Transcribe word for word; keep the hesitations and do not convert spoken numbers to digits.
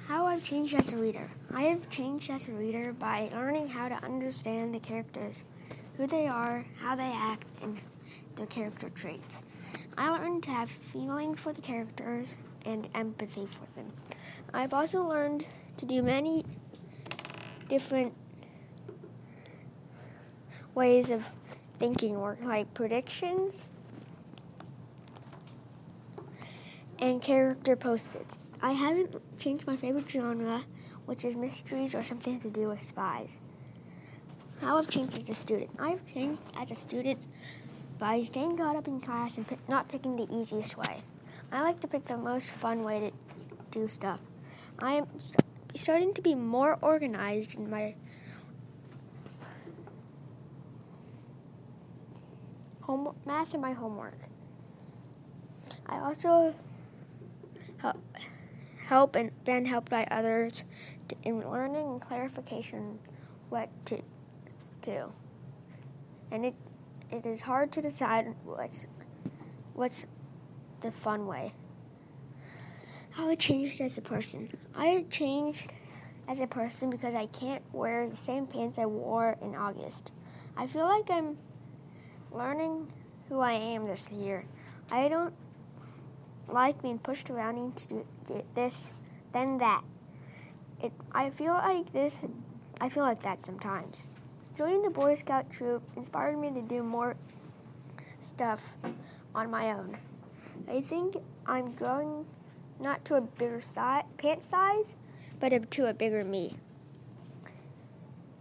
How I've changed as a reader. I have changed as a reader by learning how to understand the characters, who they are, how they act, and their character traits. I learned to have feelings for the characters and empathy for them. I've also learned to do many different ways of thinking work, like predictions and character post-its. I haven't changed my favorite genre, which is mysteries or something to do with spies. How I've changed as a student. I've changed as a student by staying caught up in class and pick, not picking the easiest way. I like to pick the most fun way to do stuff. I am st- starting to be more organized in my home math and my homework. I also help, help and been helped by others to, in learning and clarification what to do. And it it is hard to decide what's what's the fun way. How I changed as a person. I changed as a person because I can't wear the same pants I wore in August. I feel like I'm learning who I am this year. I don't like being pushed around into do, do this, then that. It. I feel like this. I feel like that sometimes. Joining the Boy Scout troop inspired me to do more stuff on my own. I think I'm growing not to a bigger size, pant size, but to a bigger me.